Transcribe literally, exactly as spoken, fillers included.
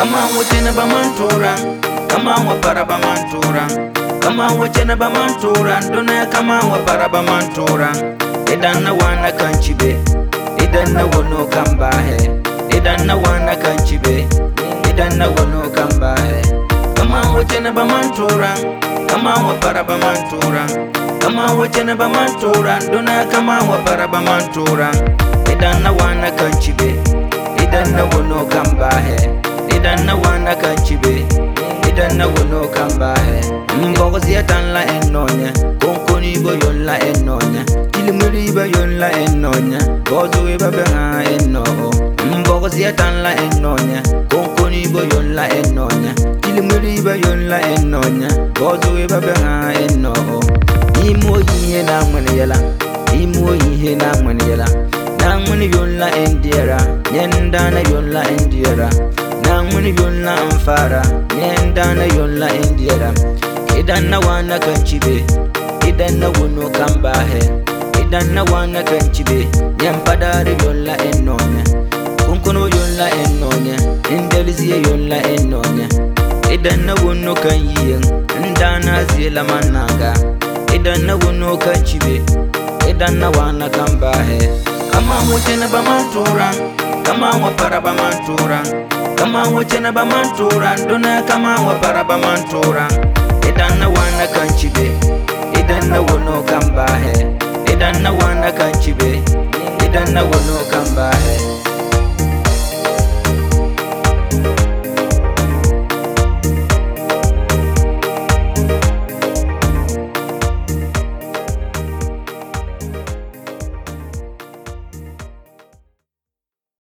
Kama wachena ba mantura, kama wa para ba mantura, kama wachena ba mantura, dona kama wa para ba mantura. Idan na wana kanchibe, idan na wono kambahe, idan na wana kanchibe, idan na wono kambahe. Kama wachena ba mantura, kama wa para ba mantura, kama wachena ba mantura, dona kama wa para ba mantura. Idan na wana kanchibe, idan na wono kambahe, idan na wana kanchibe, idan na wono kambahe. Mbogo ziatan la enonya, konkoni go yon la enonya, tilimuri ba yon la enonya, bozo eba beha eno. Mbogo ziatan la enonya, konkoni go yon la enonya, tilimuri ba yon la enonya, bozo eba beha eno. Imo yihe na mwene yela, imo yihe na mwene yela. Nang muni yon la endira, nyenda na yon la endira. Nang muni yon la amfara, nyenda na yon la endira. Idan na wana kanchibe, idan na wono kambahe, idan na wana kanchibe, nyampadari yon la enonya, kunkono yon la enonya, indelizie yon la enonya. Idan na wono kanyiyeng, ndana zila managa. Idan na wono kanchibe, idan na wana kambahe. Kama wachena ba mantura, kama wa para ba mantura, kama wachena ba mantura, dona kama wa para ba mantura. Idan na wana kanchibe, idan na wono kambahe, idan na wana kanchibe, idan na wono kambahe.